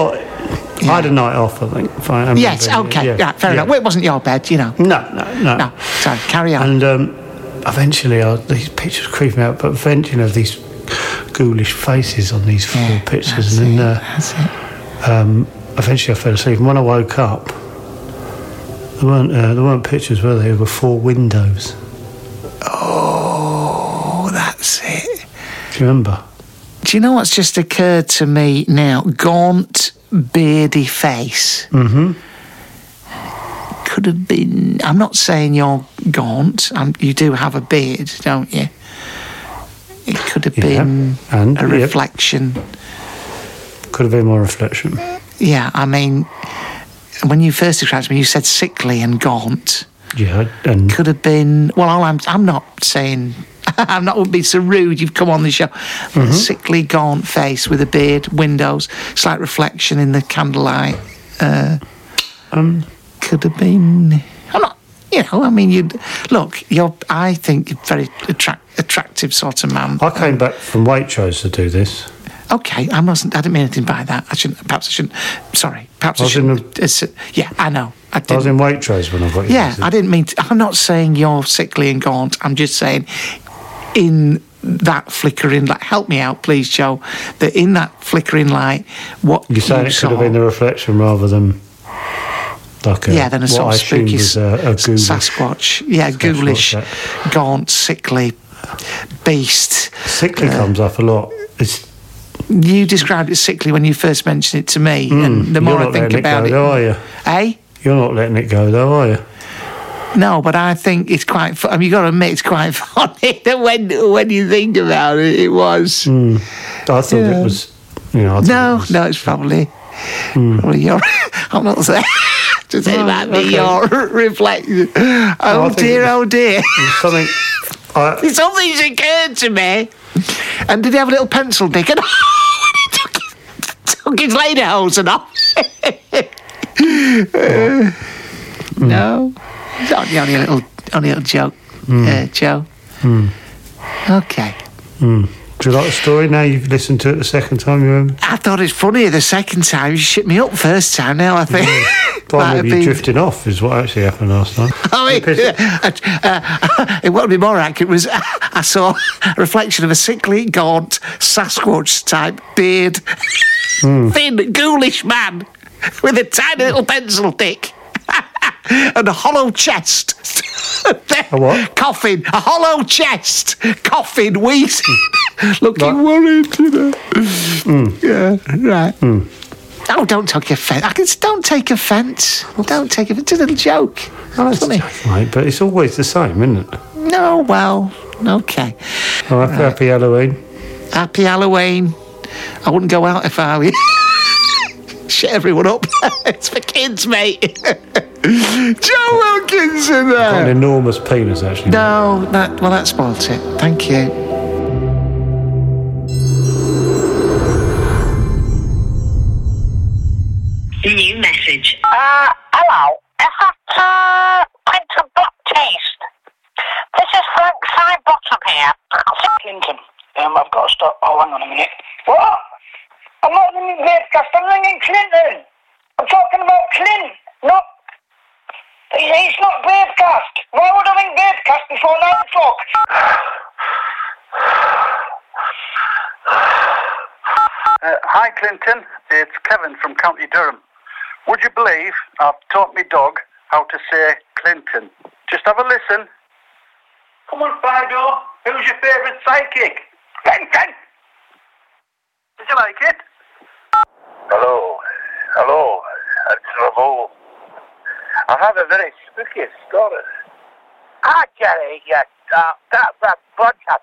[SPEAKER 14] had a night off, I think.
[SPEAKER 8] Yes. Okay. Yeah, fair enough. Well, it wasn't your bed,
[SPEAKER 14] No.
[SPEAKER 8] Sorry. Carry on.
[SPEAKER 14] And eventually, these pictures creeped me out. But eventually, these ghoulish faces on these 4 pictures, and then eventually I fell asleep. And when I woke up, there weren't pictures, were there? There were 4 windows.
[SPEAKER 8] Oh, that's it.
[SPEAKER 14] Do you remember?
[SPEAKER 8] Do you know what's just occurred to me now? Gaunt, beardy face.
[SPEAKER 14] Mm-hmm.
[SPEAKER 8] Could have been. I'm not saying you're gaunt. You do have a beard, don't you? It could have been a reflection.
[SPEAKER 14] Could have been more reflection.
[SPEAKER 8] Yeah, I mean, when you first described me, you said sickly and gaunt.
[SPEAKER 14] Yeah, and
[SPEAKER 8] could have been. Well, I'm not saying. I'm not would be so rude. You've come on the show. Mm-hmm. Sickly, gaunt face with a beard, windows, slight reflection in the candlelight. Could have been. I'm not. I mean, I think you're a very attractive sort of man.
[SPEAKER 14] I came back from Waitrose to do this.
[SPEAKER 4] Okay, I didn't mean anything by that. Perhaps I shouldn't. Sorry. Perhaps I shouldn't. Yeah, I know. I
[SPEAKER 14] was in Waitrose when I got you.
[SPEAKER 4] Yeah, I didn't mean to. I'm not saying you're sickly and gaunt. I'm just saying in that flickering light. Help me out, please, Joe. That in that flickering light, what
[SPEAKER 14] you're saying it could have been the reflection rather than like
[SPEAKER 4] than a sort of spooky
[SPEAKER 14] Sasquatch.
[SPEAKER 4] Yeah, ghoulish, gaunt, sickly beast.
[SPEAKER 14] Sickly comes up a lot.
[SPEAKER 4] You described it sickly when you first mentioned it to me, and the more I think about it,
[SPEAKER 14] are you?
[SPEAKER 4] Eh?
[SPEAKER 14] You're not letting it go, though, are you?
[SPEAKER 4] No, but I think it's quite. I mean, you got to admit it's quite funny that when you think about it, it was.
[SPEAKER 14] I thought it was.
[SPEAKER 4] No, it's probably your. I'm not saying. To say that be your reflection. Oh dear. Something's occurred to me. And did he have a little pencil, Dick? And when he took his lederhosen off. No, it's only a little joke, Joe. Okay.
[SPEAKER 14] Do you like the story now you've listened to it the second time you remember?
[SPEAKER 4] I thought it's funnier the second time. You shit me up first time. Now I think.
[SPEAKER 14] Well, maybe you drifted off is what actually happened last time.
[SPEAKER 4] It would be more accurate was I saw a reflection of a sickly, gaunt, Sasquatch type beard, thin, ghoulish man with a tiny little pencil dick and a hollow chest.
[SPEAKER 14] A what?
[SPEAKER 4] Coughing. A hollow chest. Coughing, wheezing. Looking worried, Yeah, right. Oh, don't take offence. Don't take offence. Don't take offence. It's a little joke.
[SPEAKER 14] Oh, it's funny. A joke, mate, but it's always the same, isn't it?
[SPEAKER 4] No, well, okay.
[SPEAKER 14] Oh, happy Halloween.
[SPEAKER 4] Happy Halloween. I wouldn't go out if I were you. Shut everyone up. It's for kids, mate. Joe Wilkinson there.
[SPEAKER 14] Got an enormous penis, actually.
[SPEAKER 4] No, that spoilt it. Thank you.
[SPEAKER 6] New message.
[SPEAKER 15] Hello. Is that Clinton Baptiste? This is Frank Sidebottom here.
[SPEAKER 16] Clinton. I've got to stop. Oh, hang on a minute. What? I'm not ringing Gravecast. I'm ringing Clinton. I'm talking about Clint, not... It's not Gravecast. Why would I ring Gravecast before 9 o'clock?
[SPEAKER 17] Hi, Clinton. It's Kevin from County Durham. Would you believe I've taught my dog how to say Clinton? Just have a listen. Come on, Fido. Who's your favourite sidekick? Clinton! Did you like it?
[SPEAKER 18] Hello, it's Ravel. I have a very spooky story.
[SPEAKER 15] Ah, Jerry, yes. That's a bunch of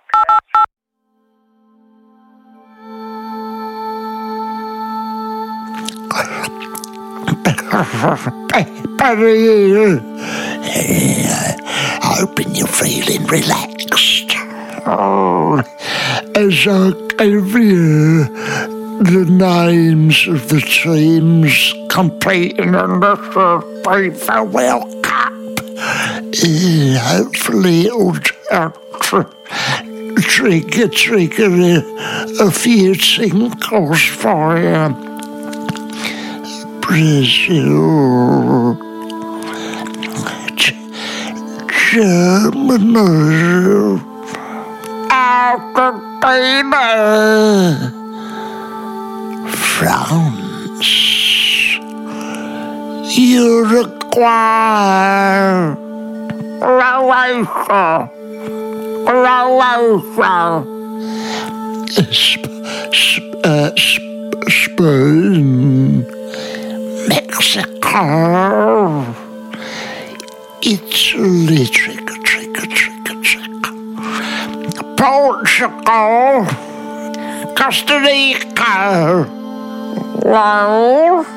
[SPEAKER 19] Hoping you're feeling relaxed. Oh, as I gave you the names of the teams competing in the FIFA World Cup, hopefully it'll trigger a few tinkles for you. Brazil, Germany, Argentina, France, Uruguay, Croatia, Spain, Mexico, Italy, Portugal, Costa Rica, Wales,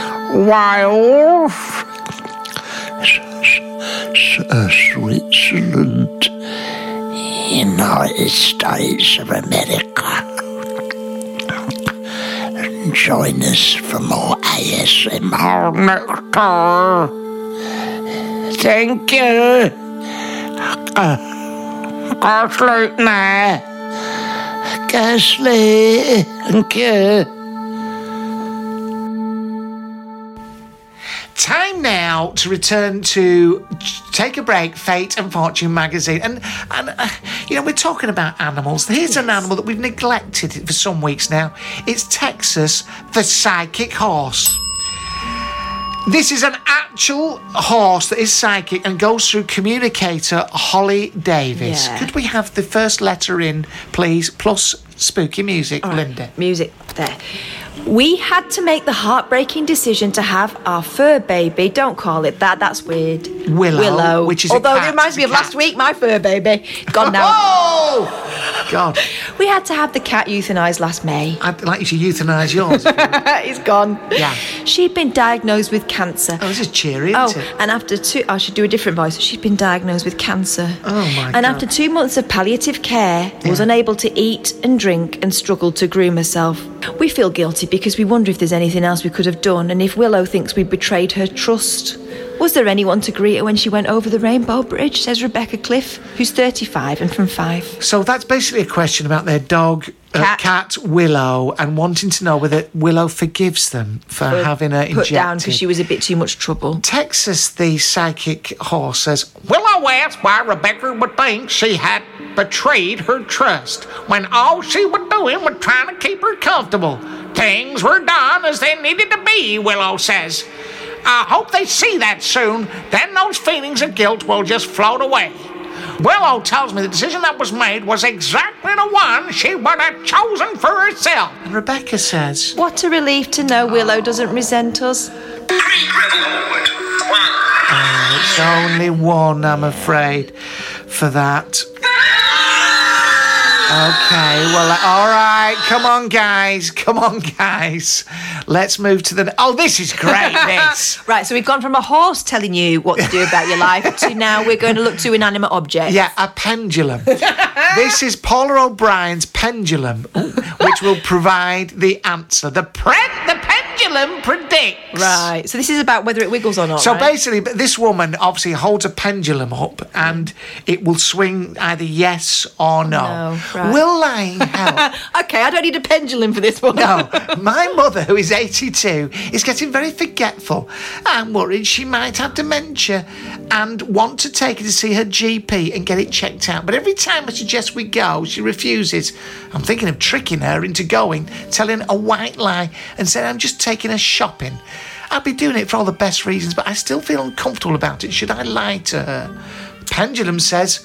[SPEAKER 19] Switzerland, United States of America. Join us for more ASMR nectar. Thank you. Go sleep now. scarcely. Thank you.
[SPEAKER 4] Time now to return to Take a Break, Fate and Fortune magazine. And we're talking about animals. Here's an animal that we've neglected for some weeks now. It's Texas, the psychic horse. This is an actual horse that is psychic and goes through communicator Holly Davis.
[SPEAKER 5] Yeah.
[SPEAKER 4] Could we have the first letter in, please, plus spooky music, Linda?
[SPEAKER 5] Music there. We had to make the heartbreaking decision to have our fur baby. Don't call it that. That's weird.
[SPEAKER 4] Willow, which is
[SPEAKER 5] although
[SPEAKER 4] a cat.
[SPEAKER 5] it reminds me of last week, my fur baby. Gone now.
[SPEAKER 4] Oh! God.
[SPEAKER 5] We had to have the cat euthanised last May.
[SPEAKER 4] I'd like you to euthanise yours.
[SPEAKER 5] He's gone.
[SPEAKER 4] Yeah.
[SPEAKER 5] She'd been diagnosed with cancer.
[SPEAKER 4] Oh, this is cheery, isn't it?
[SPEAKER 5] And after I should do a different voice. She'd been diagnosed with cancer.
[SPEAKER 4] Oh, my God.
[SPEAKER 5] And after 2 months of palliative care, was unable to eat and drink and struggled to groom herself. We feel guilty because we wonder if there's anything else we could have done and if Willow thinks we betrayed her trust. Was there anyone to greet her when she went over the Rainbow Bridge, says Rebecca Cliff, who's 35 and from Fife.
[SPEAKER 4] So that's basically a question about their dog, cat Willow, and wanting to know whether Willow forgives them for having her injected.
[SPEAKER 5] Put down because she was a bit too much trouble.
[SPEAKER 4] Texas, the psychic horse, says, Willow asked why Rebecca would think she had betrayed her trust when all she was doing was trying to keep her comfortable. Things were done as they needed to be, Willow says. I hope they see that soon. Then those feelings of guilt will just float away. Willow tells me the decision that was made was exactly the one she would have chosen for herself. And Rebecca says,
[SPEAKER 5] What a relief to know Willow doesn't resent us.
[SPEAKER 4] It's only one, I'm afraid, for that. Okay, well, all right. Come on, guys. Let's move to the... Oh, this is great, this.
[SPEAKER 5] Right, so we've gone from a horse telling you what to do about your life to now we're going to look to inanimate objects.
[SPEAKER 4] Yeah, a pendulum. This is Paula O'Brien's pendulum, which will provide the answer. The pendulum predicts.
[SPEAKER 5] Right, so this is about whether it wiggles or not,
[SPEAKER 4] So
[SPEAKER 5] right?
[SPEAKER 4] basically, this woman obviously holds a pendulum up and it will swing either yes or no.
[SPEAKER 5] Right.
[SPEAKER 4] Will lying help?
[SPEAKER 5] Okay, I don't need a pendulum for this one.
[SPEAKER 4] No, my mother, who is 82, is getting very forgetful. I'm worried she might have dementia and want to take her to see her GP and get it checked out. But every time I suggest we go, she refuses. I'm thinking of tricking her into going, telling a white lie and saying I'm just taking her shopping. I'd be doing it for all the best reasons, but I still feel uncomfortable about it. Should I lie to her? Pendulum says,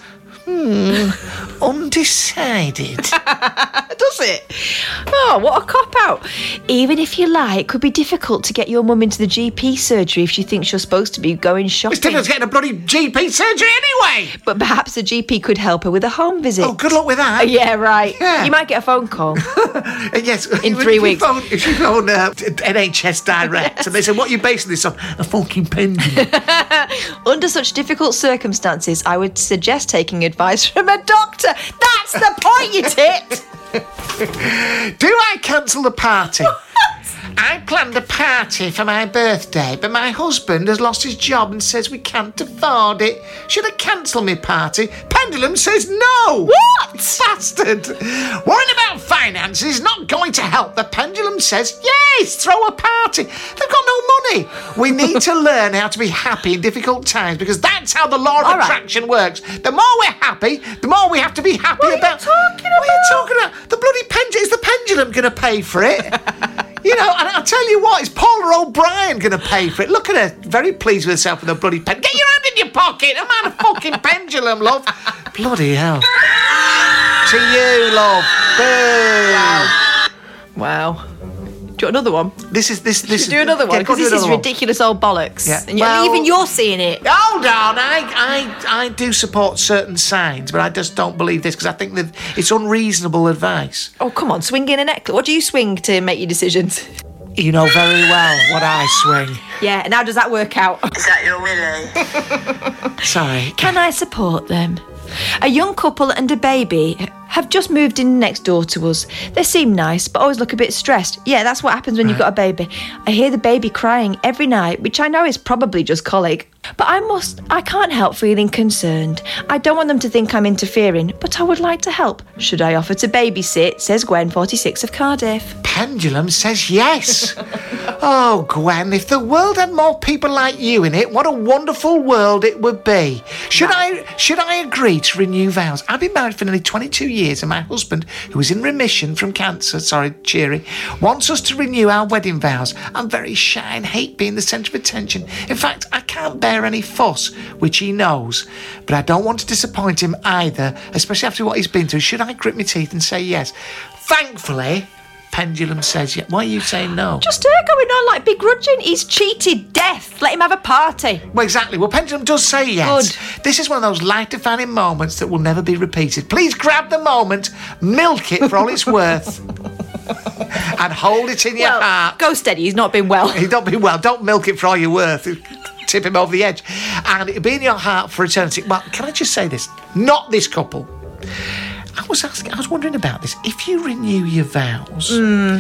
[SPEAKER 4] undecided.
[SPEAKER 5] Does it? Oh, what a cop-out. Even if you lie, it could be difficult to get your mum into the GP surgery if she thinks you're supposed to be going shopping.
[SPEAKER 4] It's difficult to get a bloody GP surgery anyway.
[SPEAKER 5] But perhaps the GP could help her with a home visit.
[SPEAKER 4] Oh, good luck with that.
[SPEAKER 5] Yeah, right.
[SPEAKER 4] Yeah.
[SPEAKER 5] You might get a phone call.
[SPEAKER 4] Yes.
[SPEAKER 5] In 3 weeks.
[SPEAKER 4] If you phone NHS Direct and they say, what are you basing this on? A fucking pendulum.
[SPEAKER 5] Under such difficult circumstances, I would suggest taking advice from a doctor. That's the point, you tit.
[SPEAKER 4] Do I cancel the party? I planned a party for my birthday, but my husband has lost his job and says we can't afford it. Should I cancel my party? Pendulum says no.
[SPEAKER 5] What?
[SPEAKER 4] Bastard. Worrying about finances is not going to help. The pendulum says yes, throw a party. They've got no money. We need to learn how to be happy in difficult times because that's how the law of attraction works. The more we're happy, the more we have to be happy about. What are you talking about? The bloody pendulum. Is the pendulum going to pay for it? You know, and I'll tell you what, is Paula O'Brien going to pay for it? Look at her, very pleased with herself with a bloody pen. Get your hand in your pocket. I'm on a fucking pendulum, love. Bloody hell. To you, love. Boo.
[SPEAKER 5] Wow. Do you want another one?
[SPEAKER 4] This is.
[SPEAKER 5] Do another one, because this is ridiculous old bollocks.
[SPEAKER 4] Yeah.
[SPEAKER 5] And even you're seeing it.
[SPEAKER 4] Hold on, I do support certain signs, but I just don't believe this because I think that it's unreasonable advice.
[SPEAKER 5] Oh, come on, swing in a necklace. What do you swing to make your decisions?
[SPEAKER 4] You know very well what I swing.
[SPEAKER 5] Yeah, and how does that work out?
[SPEAKER 6] Is that your Willie?
[SPEAKER 4] Sorry.
[SPEAKER 5] Can I support them? A young couple and a baby have just moved in next door to us. They seem nice, but always look a bit stressed. Yeah, that's what happens when you've got a baby. I hear the baby crying every night, which I know is probably just colic. But I can't help feeling concerned. I don't want them to think I'm interfering, but I would like to help. Should I offer to babysit, says Gwen, 46 of Cardiff.
[SPEAKER 4] Pendulum says yes. Oh, Gwen, if the world had more people like you in it, what a wonderful world it would be. Should I agree to renew vows? I've been married for nearly 22 years and my husband, who is in remission from cancer, wants us to renew our wedding vows. I'm very shy and hate being the centre of attention. In fact, I can't bear any fuss, which he knows. But I don't want to disappoint him either, especially after what he's been through. Should I grit my teeth and say yes? Thankfully, Pendulum says yes. Why are you saying no?
[SPEAKER 5] Just her going on like begrudging. He's cheated death. Let him have a party.
[SPEAKER 4] Well, exactly. Well, Pendulum does say yes.
[SPEAKER 5] Good.
[SPEAKER 4] This is one of those life-defining moments that will never be repeated. Please grab the moment, milk it for all it's worth, and hold it in your heart.
[SPEAKER 5] Go steady. He's not been well.
[SPEAKER 4] He's not been well. Don't milk it for all you're worth. Tip him over the edge. And it'll be in your heart for eternity. Well, can I just say this? Not this couple. I was wondering about this. If you renew your vows, isn't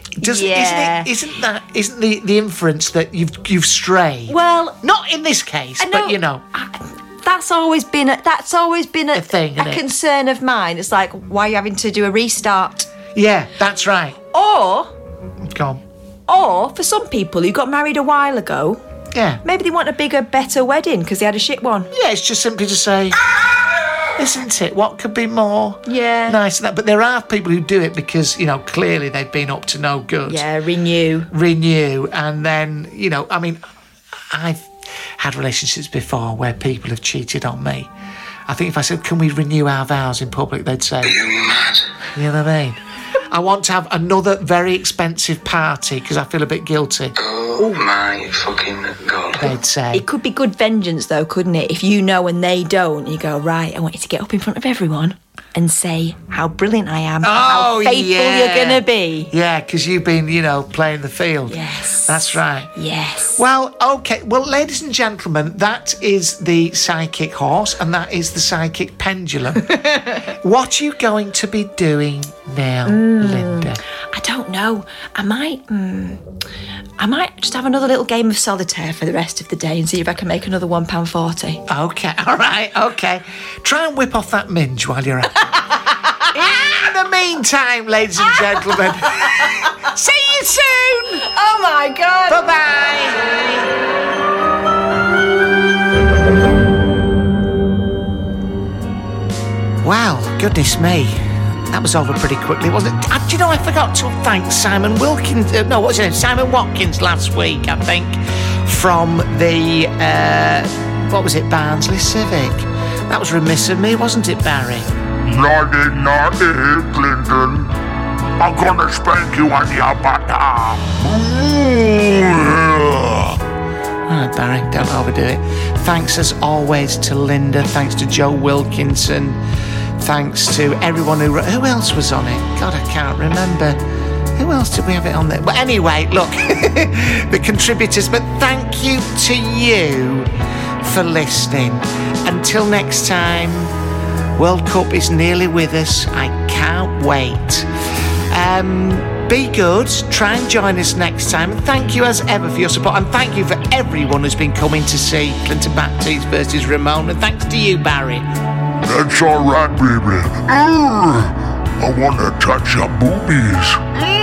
[SPEAKER 4] the inference that you've strayed?
[SPEAKER 5] Well,
[SPEAKER 4] not in this case, but you know.
[SPEAKER 5] That's always been a
[SPEAKER 4] thing,
[SPEAKER 5] a concern of mine. It's like, why are you having to do a restart?
[SPEAKER 4] Yeah, that's right.
[SPEAKER 5] Or
[SPEAKER 4] for
[SPEAKER 5] some people who got married a while ago, maybe they want a bigger, better wedding because they had a shit one.
[SPEAKER 4] Yeah, it's just simply to say, isn't it? What could be more nice than that? But there are people who do it because, you know, clearly they've been up to no good.
[SPEAKER 5] Yeah, renew.
[SPEAKER 4] And then, you know, I mean, I've had relationships before where people have cheated on me. I think if I said, can we renew our vows in public, they'd say, are you mad? You know what I mean? I want to have another very expensive party because I feel a bit guilty.
[SPEAKER 18] Oh my fucking God.
[SPEAKER 4] They'd say.
[SPEAKER 5] It could be good vengeance though, couldn't it? If you know and they don't, you go, right, I want you to get up in front of everyone and say how brilliant I am, how faithful you're going to be.
[SPEAKER 4] Yeah, because you've been, you know, playing the field.
[SPEAKER 5] Yes.
[SPEAKER 4] That's right.
[SPEAKER 5] Yes.
[SPEAKER 4] Well, okay. Well, ladies and gentlemen, that is the psychic horse and that is the psychic pendulum. What are you going to be doing now, Linda?
[SPEAKER 5] I don't know. I might just have another little game of solitaire for the rest of the day and see if I can make another £1.40.
[SPEAKER 4] Okay, all right, okay. Try and whip off that minge while you're at it. In the meantime, ladies and gentlemen, see you soon.
[SPEAKER 5] Oh, my God.
[SPEAKER 4] Bye-bye. Wow, goodness me. That was over pretty quickly, wasn't it? Do you know, I forgot to thank Simon Wilkins. What's his name? Simon Watkins last week, I think, from the, Barnsley Civic. That was remiss of me, wasn't it, Barry?
[SPEAKER 19] Naughty, Clinton. I'm gonna spank you on your bottom.
[SPEAKER 4] All right, Barry, don't overdo it. Thanks, as always, to Linda. Thanks to Joe Wilkinson. Thanks to everyone who else was on it? God, I can't remember. Who else did we have it on there? Well, anyway, look, the contributors. But thank you to you for listening. Until next time, World Cup is nearly with us. I can't wait. Be good. Try and join us next time. And thank you as ever for your support. And thank you for everyone who's been coming to see Clinton Baptiste versus Ramon. And thanks to you, Barry.
[SPEAKER 19] That's all right, baby. I want to touch your boobies.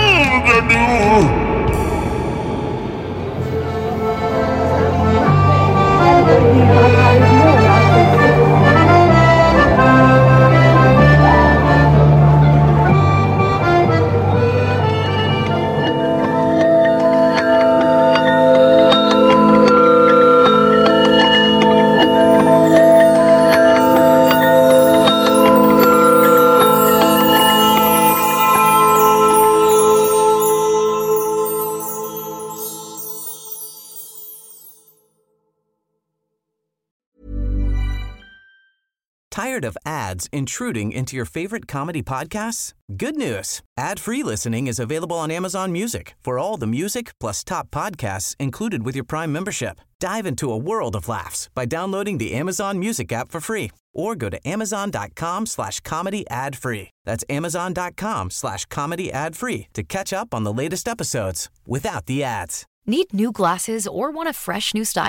[SPEAKER 10] Tired of ads intruding into your favorite comedy podcasts? Good news. Ad-free listening is available on Amazon Music for all the music plus top podcasts included with your Prime membership. Dive into a world of laughs by downloading the Amazon Music app for free or go to amazon.com/comedy ad-free. That's amazon.com/comedy ad-free to catch up on the latest episodes without the ads.
[SPEAKER 3] Need new glasses or want a fresh new style?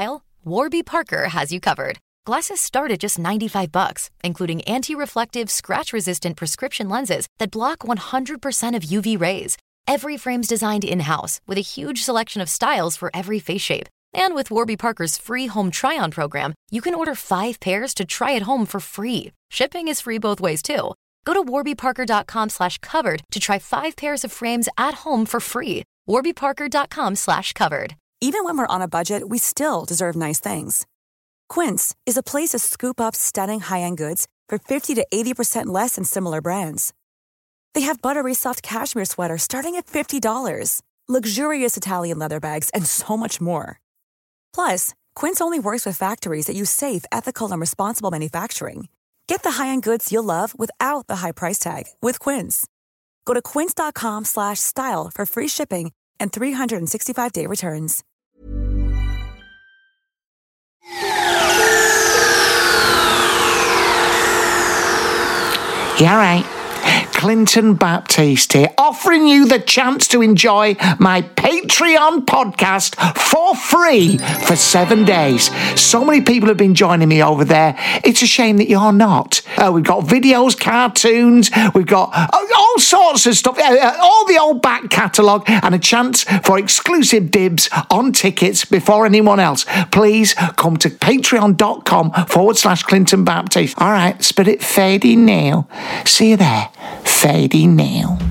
[SPEAKER 3] Warby Parker has you covered. Glasses start at just $95, including anti-reflective, scratch-resistant prescription lenses that block 100% of UV rays. Every frame's designed in-house with a huge selection of styles for every face shape. And with Warby Parker's free home try-on program, you can order 5 pairs to try at home for free. Shipping is free both ways, too. Go to warbyparker.com/covered to try 5 pairs of frames at home for free. warbyparker.com/covered.
[SPEAKER 20] Even when we're on a budget, we still deserve nice things. Quince is a place to scoop up stunning high-end goods for 50 to 80% less than similar brands. They have buttery soft cashmere sweaters starting at $50, luxurious Italian leather bags, and so much more. Plus, Quince only works with factories that use safe, ethical, and responsible manufacturing. Get the high-end goods you'll love without the high price tag with Quince. Go to quince.com/style for free shipping and 365-day returns.
[SPEAKER 4] Yeah, right. Clinton Baptiste here, offering you the chance to enjoy my Patreon podcast for free for 7 days. So many people have been joining me over there. It's a shame that you're not. We've got videos, cartoons, we've got all sorts of stuff, all the old back catalogue, and a chance for exclusive dibs on tickets before anyone else. Please come to patreon.com/Clinton Baptiste. All right, spirit fading now. See you there. Fading now.